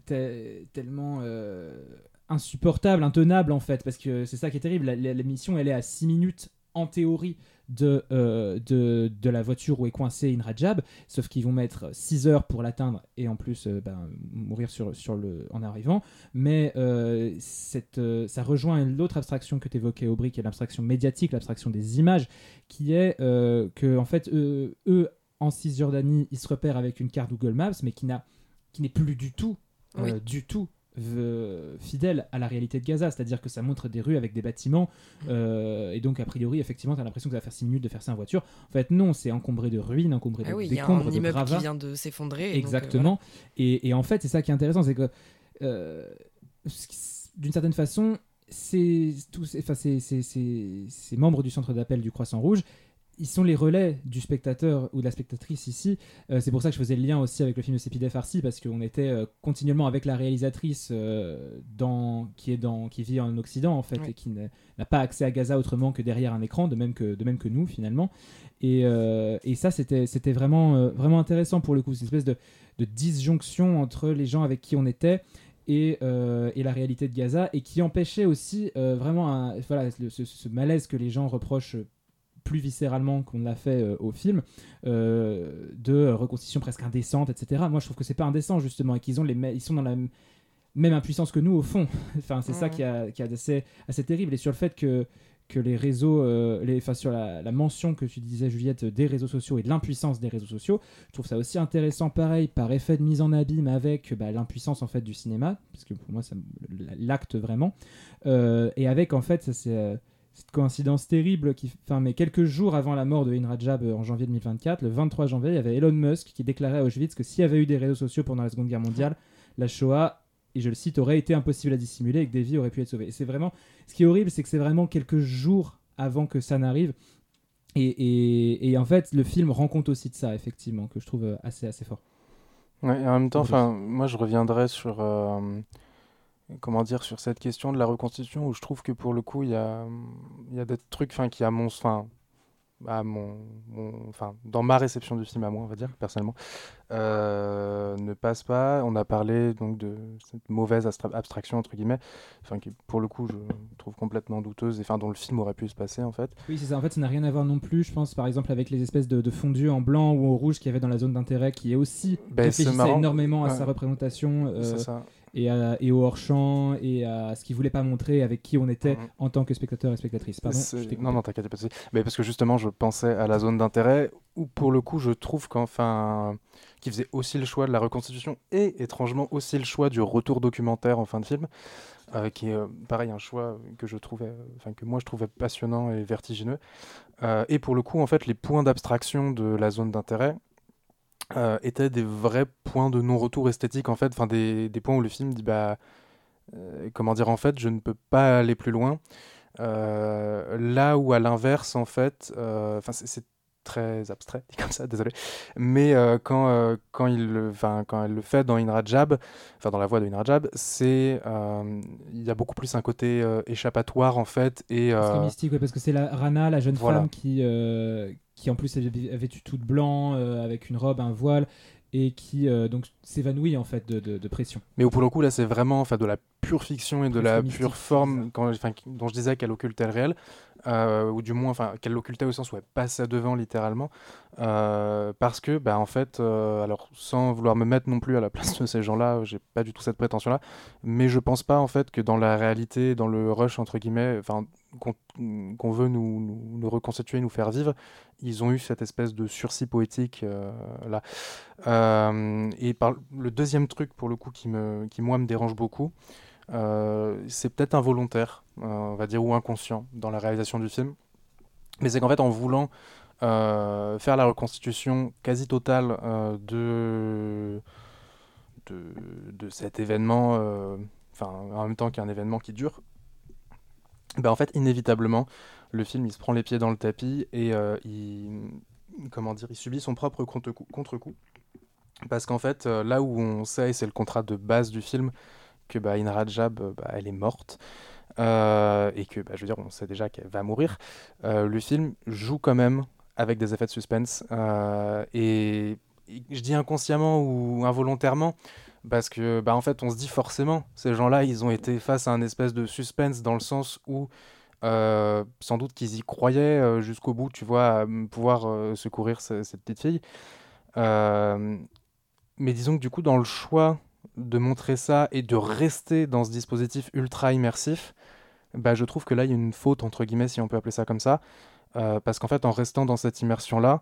te- tellement euh, insupportable, intenable en fait, parce que c'est ça qui est terrible. La, la- l'émission elle est à six minutes en théorie de, euh, de, de la voiture où est coincé Indra Jab, sauf qu'ils vont mettre six heures pour l'atteindre et en plus euh, ben, mourir sur, sur le, en arrivant. Mais euh, cette, euh, ça rejoint l'autre abstraction que tu évoquais, Aubry, qui est l'abstraction médiatique, l'abstraction des images, qui est euh, que en fait, euh, eux, en Cisjordanie, ils se repèrent avec une carte Google Maps, mais qui, n'a, qui n'est plus du tout, euh, Oui. du tout euh, fidèle à la réalité de Gaza, c'est-à-dire que ça montre des rues avec des bâtiments, euh, et donc a priori, effectivement, tu as l'impression que ça va faire six minutes de faire ça en voiture. En fait, non, c'est encombré de ruines, encombré de Ah oui, il y a décombres, un de immeuble gravats. qui vient de s'effondrer. donc, euh, Exactement. et, et en fait, c'est ça qui est intéressant, c'est que euh, ce qui- d'une certaine façon, c'est tous, ces- enfin, ces, ces, ces- ces membres du centre d'appel du Croissant Rouge, ils sont les relais du spectateur ou de la spectatrice ici. Euh, c'est pour ça que je faisais le lien aussi avec le film de Sepideh Farsi, parce qu'on était euh, continuellement avec la réalisatrice euh, dans, qui, est dans, qui vit en Occident en fait, Ouais. et qui n'a, n'a pas accès à Gaza autrement que derrière un écran, de même que, de même que nous finalement. Et, euh, et ça, c'était, c'était vraiment, euh, vraiment intéressant pour le coup, cette espèce de, de disjonction entre les gens avec qui on était et, euh, et la réalité de Gaza, et qui empêchait aussi euh, vraiment un, voilà, le- ce, ce malaise que les gens reprochent plus viscéralement qu'on l'a fait euh, au film, euh, de reconstitution presque indécente, et cetera. Moi, je trouve que c'est pas indécent, justement, et qu'ils ont les me- ils sont dans la m- même impuissance que nous, au fond. Enfin, c'est ça Mhm. qui, a, qui est assez, assez terrible. Et sur le fait que, que les réseaux, euh, les, enfin, sur la, la mention que tu disais, Juliette, des réseaux sociaux et de l'impuissance des réseaux sociaux, je trouve ça aussi intéressant, pareil, par effet de mise en abîme avec bah, l'impuissance, en fait, du cinéma, parce que pour moi, ça me- l'acte vraiment. Euh, et avec, en fait, ça, c'est... euh, cette coïncidence terrible qui, enfin, mais quelques jours avant la mort de Indra Jab euh, en janvier deux mille vingt-quatre, le vingt-trois janvier, il y avait Elon Musk qui déclarait à Auschwitz que s'il y avait eu des réseaux sociaux pendant la Seconde Guerre mondiale, la Shoah, et je le cite, aurait été impossible à dissimuler et que des vies auraient pu être sauvées. Et c'est vraiment, ce qui est horrible, c'est que c'est vraiment quelques jours avant que ça n'arrive. Et, et, et en fait, le film rend compte aussi de ça, effectivement, que je trouve euh, assez, assez fort. Ouais, et en même temps, Oui. enfin, moi je reviendrai sur, euh, comment dire, sur cette question de la reconstitution où je trouve que pour le coup, il y a, il y a des trucs, enfin, qui à mon, enfin, à mon, mon- enfin, dans ma réception du film à moi, on va dire, personnellement, euh, ne passe pas. On a parlé donc de cette mauvaise astra- abstraction entre guillemets, enfin, qui pour le coup je trouve complètement douteuse, et enfin dont le film aurait pu se passer en fait. Oui, c'est ça. En fait, ça n'a rien à voir non plus, je pense, par exemple, avec les espèces de, de fondus en blanc ou en rouge qu'il y avait dans la zone d'intérêt, qui est aussi Ben, c'est réfléchissait marrant. énormément à Ouais. sa représentation euh, C'est ça. et, à- et au hors-champ et à ce qu'il voulait pas montrer, avec qui on était Mhm. en tant que spectateur et spectatrice. Pardon, C'est- je t'ai coupé. non, non, t'inquiète, y a pas de souci. Mais parce que justement, je pensais à la zone d'intérêt où, pour le coup, je trouve qu'enfin, qui faisait aussi le choix de la reconstitution et étrangement aussi le choix du retour documentaire en fin de film, euh, qui est euh, pareil un choix que je trouvais, euh, enfin que moi je trouvais passionnant et vertigineux. Euh, et pour le coup, en fait, les points d'abstraction de la zone d'intérêt euh, étaient des vrais points de non-retour esthétique, en fait, enfin des, des points où le film dit bah euh, comment dire, en fait, je ne peux pas aller plus loin. Euh, là où à l'inverse, en fait, euh, enfin c'est, c'est très abstrait dit comme ça, désolé, mais euh, quand euh, quand il le, enfin quand elle le fait dans Indra Jab, enfin dans la voix de Indra Jab, c'est euh, il y a beaucoup plus un côté euh, échappatoire en fait et Presque euh, mystique, ouais, parce que c'est la Rana, la jeune Voilà. femme qui, euh, qui en plus est est vêtue toute blanc, euh, avec une robe, un voile, et qui euh, donc s'évanouit en fait de, de, de pression. mais où pour le coup là c'est vraiment enfin de la pure fiction et de Presque la mystique, pure c'est forme ça. quand, enfin, qui- dont je disais qu'elle occultait le réel, euh, ou du moins enfin qu'elle l'occultait au sens où elle passait devant littéralement, euh, parce que bah en fait euh, alors sans vouloir me mettre non plus à la place de ces gens-là, j'ai pas du tout cette prétention là, mais je pense pas en fait que dans la réalité, dans le rush entre guillemets, enfin qu'on, qu'on veut nous, nous, nous reconstituer, nous faire vivre, ils ont eu cette espèce de sursis poétique euh, là. Euh, et par le deuxième truc pour le coup qui me qui moi me dérange beaucoup, Euh, c'est peut-être involontaire, euh, on va dire, ou inconscient dans la réalisation du film. Mais c'est qu'en fait, en voulant euh, faire la reconstitution quasi totale euh, de, de, de cet événement, euh, enfin, en même temps qu'un événement qui dure, ben en fait, inévitablement, le film, il se prend les pieds dans le tapis et euh, il, comment dire, il subit son propre contre-coup. contre-coup. Parce qu'en fait, euh, là où on sait, et c'est le contrat de base du film, que bah, Indra Rajab, euh, bah, elle est morte, euh, et que, bah, je veux dire, on sait déjà qu'elle va mourir, euh, le film joue quand même avec des effets de suspense. Euh, et, et je dis inconsciemment ou involontairement, parce que, bah, en fait, on se dit forcément, ces gens-là, ils ont été face à un espèce de suspense dans le sens où, euh, sans doute qu'ils y croyaient euh, jusqu'au bout, tu vois, à m- pouvoir euh, secourir ce- cette petite fille. Euh, mais disons que du coup, dans le choix de montrer ça et de rester dans ce dispositif ultra immersif, bah, je trouve que là, il y a une faute, entre guillemets, si on peut appeler ça comme ça. Euh, parce qu'en fait, en restant dans cette immersion-là,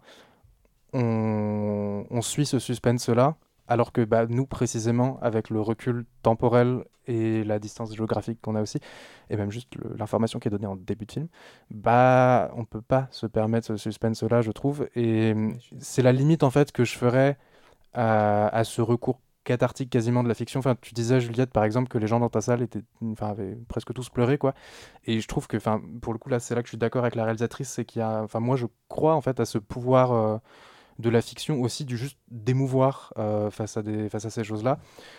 on, on suit ce suspense-là, alors que bah, nous, précisément, avec le recul temporel et la distance géographique qu'on a aussi, et même juste le- l'information qui est donnée en début de film, bah, on peut pas se permettre ce suspense-là, je trouve. Et hum, c'est la limite, en fait, que je ferais à, à ce recours cathartique quasiment de la fiction. Enfin, tu disais, Juliette, par exemple, que les gens dans ta salle étaient, enfin, avaient presque tous pleuré, quoi. Et je trouve que, enfin, pour le coup, là, c'est là que je suis d'accord avec la réalisatrice, c'est qu'il y a, enfin, moi, je crois en fait à ce pouvoir euh, de la fiction aussi, du juste d'émouvoir euh, face à des, face à ces choses-là.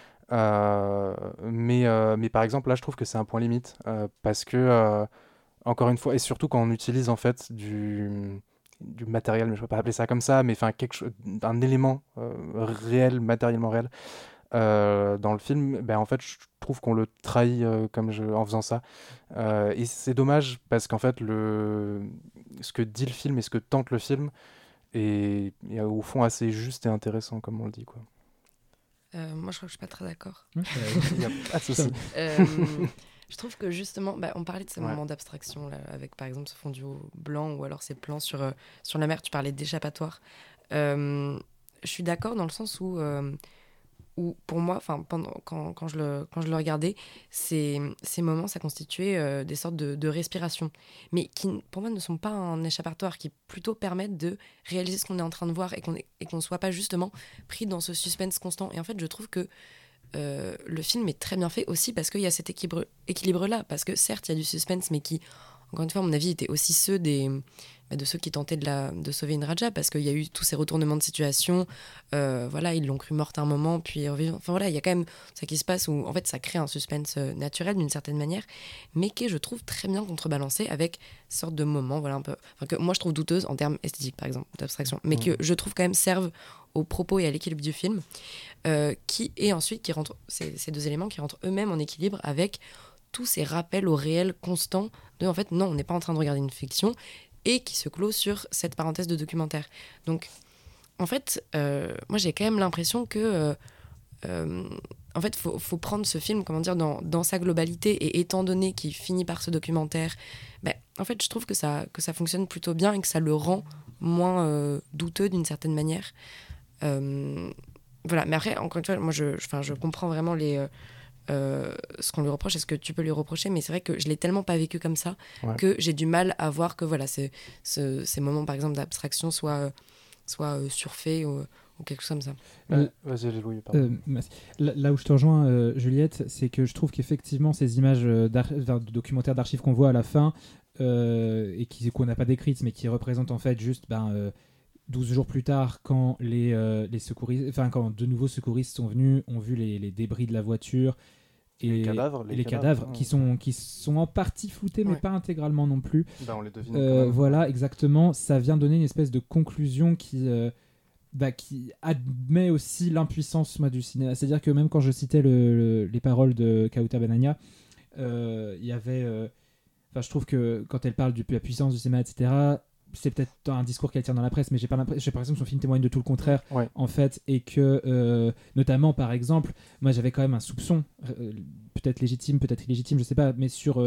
Euh, mais, euh, mais par exemple, là, je trouve que c'est un point limite euh, parce que, euh, encore une fois, et surtout quand on utilise en fait du du matériel, mais je ne peux pas appeler ça comme ça, mais enfin quelque chose, un élément euh, réel, matériellement réel, euh, dans le film, ben en fait, je trouve qu'on le trahit euh, comme je, en faisant ça. Euh, et c'est dommage parce qu'en fait, le, ce que dit le film et ce que tente le film est, est au fond assez juste et intéressant, comme on le dit, quoi. Euh, moi, je crois que je suis pas très d'accord. Ouais, Il y a pas de souci. Euh, je trouve que justement, bah, on parlait de ces Ouais. moments d'abstraction là, avec par exemple ce fondu blanc ou alors ces plans sur, euh, sur la mer. Tu parlais d'échappatoire. Euh, je suis d'accord dans le sens où, euh, où pour moi, enfin pendant quand, quand je le quand je le regardais, ces, ces moments ça constituait euh, des sortes de, de respiration, mais qui pour moi ne sont pas un échappatoire, qui plutôt permettent de réaliser ce qu'on est en train de voir et qu'on est- et qu'on soit pas justement pris dans ce suspense constant. Et en fait, je trouve que euh, le film est très bien fait aussi parce qu'il y a cet équilibre, équilibre-là. Parce que certes, il y a du suspense, mais qui, encore une fois, à mon avis, étaient aussi ceux des, bah, de ceux qui tentaient de, la, de sauver Indra Rajab, parce qu'il y a eu tous ces retournements de situation. Euh, voilà, ils l'ont cru morte à un moment, puis revivant. Enfin voilà, il y a quand même ça qui se passe où, en fait, ça crée un suspense euh, naturel d'une certaine manière, mais qui est, je trouve, très bien contrebalancé avec sorte de moments, voilà, un peu, enfin, que moi je trouve douteuse en termes esthétiques, par exemple, d'abstraction, mais que je trouve quand même servent au propos et à l'équilibre du film, euh, qui et ensuite qui rentrent ces, ces deux éléments qui rentrent eux-mêmes en équilibre avec tous ces rappels au réel constant de en fait non, on n'est pas en train de regarder une fiction, et qui se clôt sur cette parenthèse de documentaire. Donc en fait, euh, moi j'ai quand même l'impression que euh, euh, en fait faut, faut prendre ce film, comment dire, dans, dans sa globalité, et étant donné qu'il finit par ce documentaire, ben, en fait je trouve que ça, que ça fonctionne plutôt bien et que ça le rend moins euh, douteux d'une certaine manière. Euh, voilà, mais après, encore une fois, moi je, je, je comprends vraiment les, euh, euh, ce qu'on lui reproche et ce que tu peux lui reprocher, mais c'est vrai que je l'ai tellement pas vécu comme ça, ouais, que j'ai du mal à voir que voilà, c'est, c'est, ces moments par exemple d'abstraction soient, soient euh, surfaits ou, ou quelque chose comme ça. Euh, Vas-y, Louis, pardon. Euh, là, là où je te rejoins, euh, Juliette, c'est que je trouve qu'effectivement ces images de documentaires d'archives qu'on voit à la fin, euh, et qui, qu'on n'a pas décrites, mais qui représentent en fait juste ben, euh, douze jours plus tard, quand les, euh, les secouristes, enfin quand de nouveaux secouristes sont venus, ont vu les, les débris de la voiture et les cadavres, les les cadavres, cadavres qui, sont, qui sont en partie floutés, mais ouais, pas intégralement non plus. Ben, on les devine. Euh, voilà, exactement. Ça vient donner une espèce de conclusion qui, euh, bah, qui admet aussi l'impuissance, moi, du cinéma. C'est-à-dire que même quand je citais le, le, les paroles de Kauta Benania, il euh, y avait... Enfin, je trouve que quand elle parle de la puissance du cinéma, et cetera, c'est peut-être un discours qu'elle tient dans la presse, mais j'ai pas l'impression, j'ai l'impression que son film témoigne de tout le contraire, ouais, en fait, et que euh, notamment par exemple, moi j'avais quand même un soupçon, euh, peut-être légitime, peut-être illégitime, je sais pas, mais sur euh,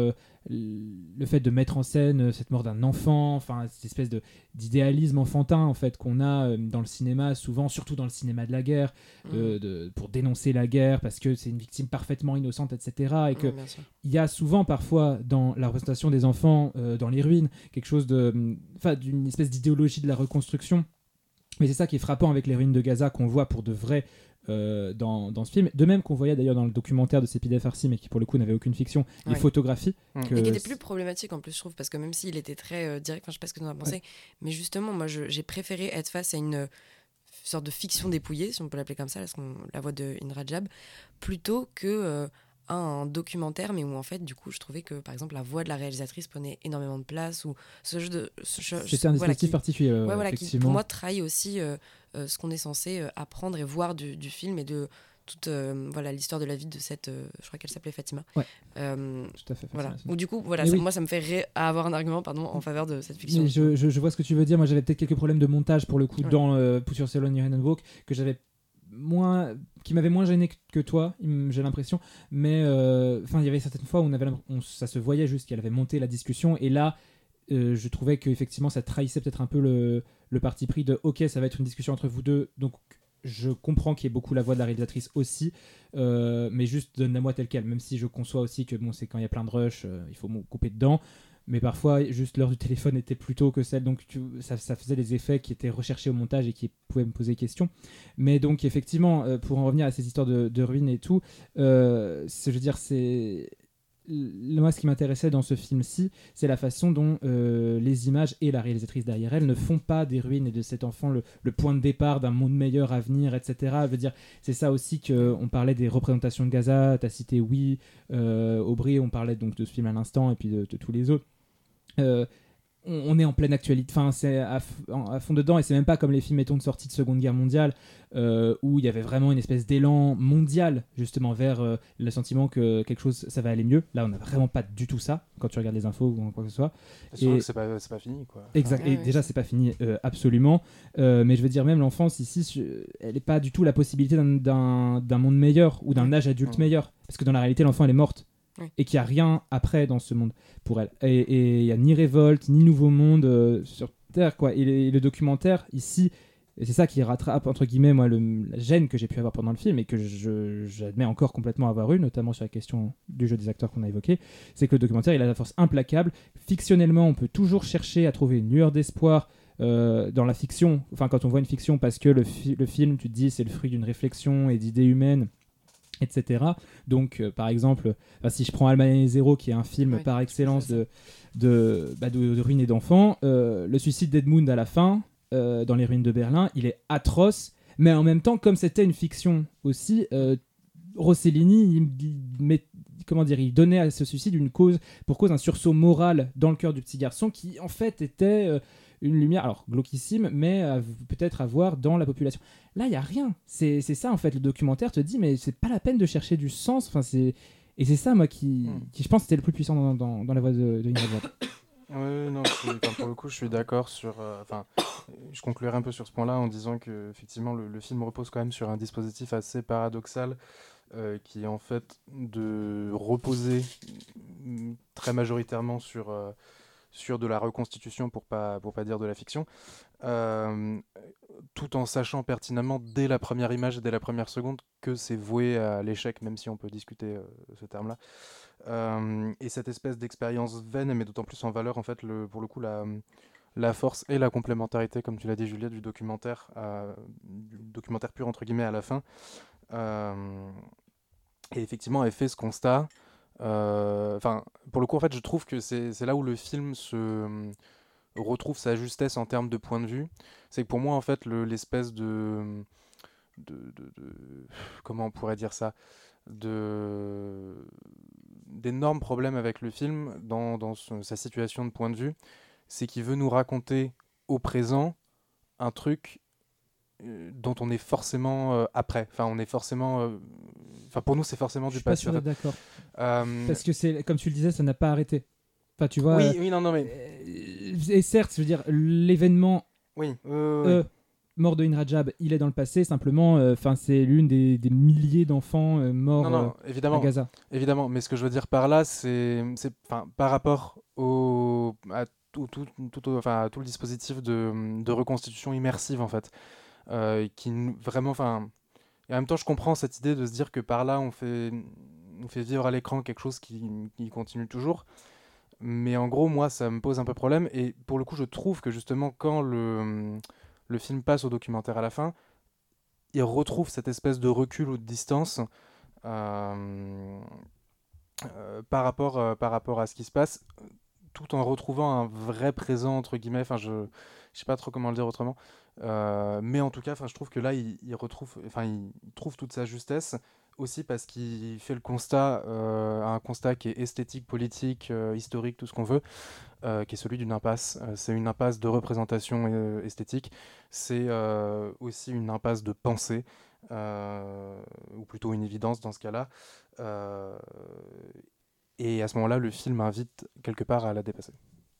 le fait de mettre en scène cette mort d'un enfant, enfin cette espèce de, d'idéalisme enfantin en fait qu'on a dans le cinéma souvent, surtout dans le cinéma de la guerre, mmh. de, de, pour dénoncer la guerre parce que c'est une victime parfaitement innocente, et cetera. Et que mmh, il y a souvent parfois dans la représentation des enfants euh, dans les ruines quelque chose de, enfin d'une espèce d'idéologie de la reconstruction. Mais c'est ça qui est frappant avec les ruines de Gaza qu'on voit pour de vrai. Euh, dans, dans ce film, de même qu'on voyait d'ailleurs dans le documentaire de Sepideh Farsi, mais qui pour le coup n'avait aucune fiction, les ouais. photographies mmh. que... et qui était plus problématique en plus je trouve, parce que même s'il était très euh, direct, enfin je sais pas ce que tu en as pensé, ouais. mais justement moi je, j'ai préféré être face à une euh, sorte de fiction dépouillée, si on peut l'appeler comme ça, la voix de Indra Djab, plutôt que euh, un documentaire, mais où en fait du coup je trouvais que par exemple la voix de la réalisatrice prenait énormément de place, ou ce jeu de ce, c'était un dispositif voilà, qui, particulier euh, ouais, voilà, qui pour moi trahit aussi euh, euh, ce qu'on est censé euh, apprendre et voir du, du film et de toute euh, voilà l'histoire de la vie de cette euh, je crois qu'elle s'appelait Fatima, ouais. euh, tout à fait, voilà. Ou du coup voilà ça, oui. moi ça me fait ré- avoir un argument pardon en faveur de cette fiction. Je, je, je vois ce que tu veux dire. Moi j'avais peut-être quelques problèmes de montage pour le coup ouais. dans euh, Put Your Soul on Your Hand and Walk que j'avais moins qui m'avait moins gêné que toi, j'ai l'impression, mais enfin euh, il y avait certaines fois où on avait on, ça se voyait juste qu'elle avait monté la discussion, et là euh, je trouvais qu'effectivement ça trahissait peut-être un peu le, le parti pris de ok ça va être une discussion entre vous deux, donc je comprends qu'il y ait beaucoup la voix de la réalisatrice aussi, euh, mais juste donne-la-moi telle quelle, même si je conçois aussi que bon c'est quand il y a plein de rush, euh, il faut couper dedans. Mais parfois, juste l'heure du téléphone était plus tôt que celle, donc tu, ça, ça faisait des effets qui étaient recherchés au montage et qui pouvaient me poser question. Mais donc, effectivement, euh, pour en revenir à ces histoires de, de ruines et tout, euh, je veux dire, c'est... Moi, ce qui m'intéressait dans ce film-ci, c'est la façon dont euh, les images et la réalisatrice derrière elle ne font pas des ruines et de cet enfant le, le point de départ d'un monde meilleur à venir, et cetera. Je veux dire, c'est ça aussi qu'on parlait des représentations de Gaza, tu as cité Oui, euh, Aubry, on parlait donc de ce film à l'instant, et puis de, de tous les autres. Euh, on, on est en pleine actualité, enfin c'est à, f- à fond dedans, et c'est même pas comme les films mettons de sortie de Seconde Guerre mondiale euh, où il y avait vraiment une espèce d'élan mondial justement vers euh, le sentiment que quelque chose ça va aller mieux. Là on n'a vraiment pas du tout ça quand tu regardes les infos ou quoi que ce soit. C'est sûr que c'est pas, c'est pas fini quoi. Exact, ouais, et ouais, déjà c'est... c'est pas fini euh, absolument, euh, mais je veux dire même l'enfance ici, elle n'est pas du tout la possibilité d'un, d'un, d'un monde meilleur ou d'un âge adulte ouais. meilleur, parce que dans la réalité l'enfant elle est morte. Oui. Et qu'il n'y a rien après dans ce monde pour elle. Et il n'y a ni révolte, ni nouveau monde euh, sur Terre, quoi. Et, et le documentaire, ici, et c'est ça qui rattrape, entre guillemets, moi, le, la gêne que j'ai pu avoir pendant le film, et que je, j'admets encore complètement avoir eu, notamment sur la question du jeu des acteurs qu'on a évoqué, c'est que le documentaire, il a la force implacable. Fictionnellement, on peut toujours chercher à trouver une lueur d'espoir euh, dans la fiction. Enfin, quand on voit une fiction, parce que le, fi- le film, tu te dis, c'est le fruit d'une réflexion et d'idées humaines, et cetera. Donc, euh, par exemple, bah, si je prends Almané Zéro, qui est un film ouais, par excellence de, de, bah, de, de ruines et d'enfants, euh, le suicide d'Edmund à la fin, euh, dans les ruines de Berlin, il est atroce, mais en même temps, comme c'était une fiction aussi, euh, Rossellini, il, il, met, comment dire, il donnait à ce suicide une cause, pour cause un sursaut moral dans le cœur du petit garçon, qui en fait était... Euh, une lumière, alors glauquissime, mais à, peut-être à voir dans la population. Là, il n'y a rien. C'est, c'est ça, en fait, le documentaire te dit, mais c'est pas la peine de chercher du sens. Enfin, c'est... Et c'est ça, moi, qui, mm. qui je pense, était le plus puissant dans, dans, dans la voix de, de Indra Djab. Oui, non, je suis, enfin, pour le coup, je suis d'accord sur... Enfin, euh, je conclurai un peu sur ce point-là en disant que, effectivement, le, le film repose quand même sur un dispositif assez paradoxal, euh, qui est en fait de reposer très majoritairement sur... Euh, sur de la reconstitution, pour pas, pour pas dire de la fiction, euh, tout en sachant pertinemment dès la première image, dès la première seconde, que c'est voué à l'échec, même si on peut discuter euh, ce terme-là. Euh, et cette espèce d'expérience vaine met d'autant plus en valeur, en fait, le, pour le coup, la, la force et la complémentarité, comme tu l'as dit, Juliette, du documentaire, euh, du documentaire pur, entre guillemets, à la fin. Euh, et effectivement, elle fait ce constat. Enfin, euh, pour le coup, en fait, je trouve que c'est, c'est là où le film se euh, retrouve sa justesse en termes de point de vue. C'est que pour moi, en fait, le, l'espèce de, de, de, de... Comment on pourrait dire ça de, d'énormes problèmes avec le film dans, dans ce, sa situation de point de vue, c'est qu'il veut nous raconter au présent un truc dont on est forcément euh, après. Enfin, on est forcément... Euh... Enfin, pour nous, c'est forcément du passé. Je suis pas sûr d'être d'accord. Euh... Parce que, c'est, comme tu le disais, ça n'a pas arrêté. Enfin, tu vois... Oui, oui, non, non, mais... Euh, et certes, je veux dire, l'événement... Oui, euh, euh, oui. mort de Inrajab, il est dans le passé. Simplement, enfin, c'est l'une des, des milliers d'enfants euh, morts Non, non, euh, évidemment, à Gaza. évidemment. Mais ce que je veux dire par là, c'est, c'est, enfin, par rapport au, à tout, tout, tout, enfin, à tout le dispositif de, de reconstitution immersive, en fait, euh, qui n- vraiment, enfin, et en même temps, je comprends cette idée de se dire que par là, on fait, on fait vivre à l'écran quelque chose qui, qui continue toujours. Mais en gros, moi, ça me pose un peu problème. Et pour le coup, je trouve que justement, quand le, le film passe au documentaire à la fin, il retrouve cette espèce de recul ou de distance euh, euh, par rapport, euh, par rapport à ce qui se passe, tout en retrouvant un vrai présent, entre guillemets. Enfin, je ne sais pas trop comment le dire autrement. Euh, mais en tout cas, je trouve que là, il, il retrouve, enfin, il trouve toute sa justesse, aussi parce qu'il fait le constat, euh, un constat qui est esthétique, politique, euh, historique, tout ce qu'on veut, euh, qui est celui d'une impasse. Euh, c'est une impasse de représentation euh, esthétique, c'est euh, aussi une impasse de pensée, euh, ou plutôt une évidence dans ce cas-là. Euh, et à ce moment-là, le film invite quelque part à la dépasser.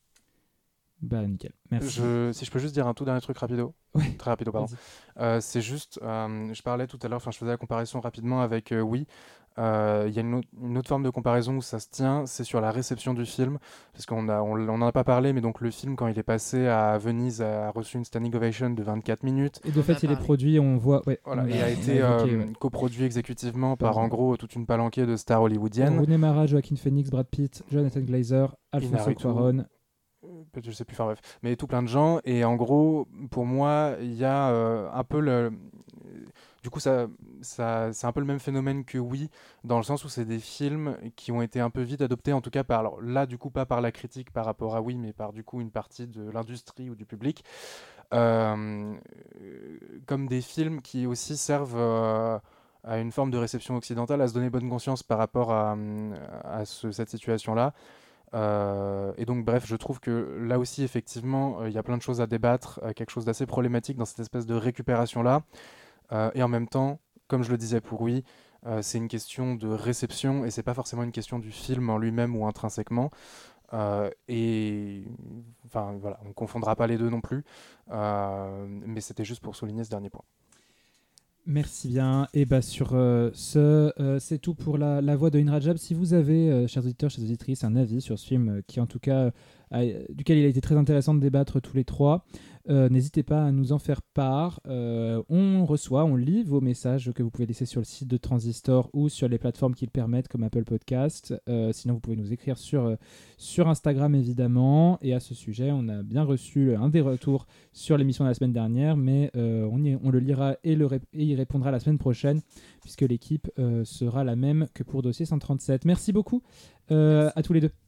Bah nickel, merci. Je, si je peux juste dire un tout dernier truc rapido. Ouais. Très rapido, pardon. Euh, c'est juste, euh, je parlais tout à l'heure, enfin je faisais la comparaison rapidement avec euh, Oui. Il euh, y a une autre, une autre forme de comparaison où ça se tient, c'est sur la réception du film, parce qu'on a, on, on en a pas parlé, mais donc le film quand il est passé à Venise a reçu une standing ovation de vingt-quatre minutes. Et de fait, il est produit, on voit, ouais. Voilà, on et a, a été on a évoqué, euh, ouais. coproduit exécutivement par Pardon. en gros toute une palanquée de stars hollywoodiennes. Rooney Mara, Joaquin Phoenix, Brad Pitt, Jonathan Glazer, Alfonso Inarritu. Cuarón. Je sais plus, enfin bref, mais tout plein de gens. Et en gros, pour moi, il y a euh, un peu le. Du coup, ça, ça, c'est un peu le même phénomène que Oui, dans le sens où c'est des films qui ont été un peu vite adoptés, en tout cas par. Alors là, du coup, pas par la critique par rapport à Oui, mais par du coup une partie de l'industrie ou du public. Euh, comme des films qui aussi servent. Euh, à une forme de réception occidentale, à se donner bonne conscience par rapport à, à ce, cette situation-là. Euh, et donc bref, je trouve que là aussi effectivement il euh, y a plein de choses à débattre, euh, quelque chose d'assez problématique dans cette espèce de récupération là, euh, et en même temps, comme je le disais pour Oui, euh, c'est une question de réception et c'est pas forcément une question du film en lui-même ou intrinsèquement, euh, et enfin voilà, on confondra pas les deux non plus, euh, mais c'était juste pour souligner ce dernier point. Merci bien. Et bah sur euh, ce, euh, c'est tout pour la, la voix de Inrajab. Si vous avez, euh, chers auditeurs, chères auditrices, un avis sur ce film euh, qui, en tout cas, a, duquel il a été très intéressant de débattre tous les trois, euh, n'hésitez pas à nous en faire part. Euh, on reçoit, on lit vos messages que vous pouvez laisser sur le site de Transistor ou sur les plateformes qui le permettent, comme Apple Podcast. Euh, sinon, vous pouvez nous écrire sur, euh, sur Instagram, évidemment. Et à ce sujet, on a bien reçu un des retours sur l'émission de la semaine dernière, mais euh, on, y, on le lira et, le ré- et y répondra la semaine prochaine, puisque l'équipe euh, sera la même que pour Dossier cent trente-sept. Merci beaucoup euh, à tous les deux.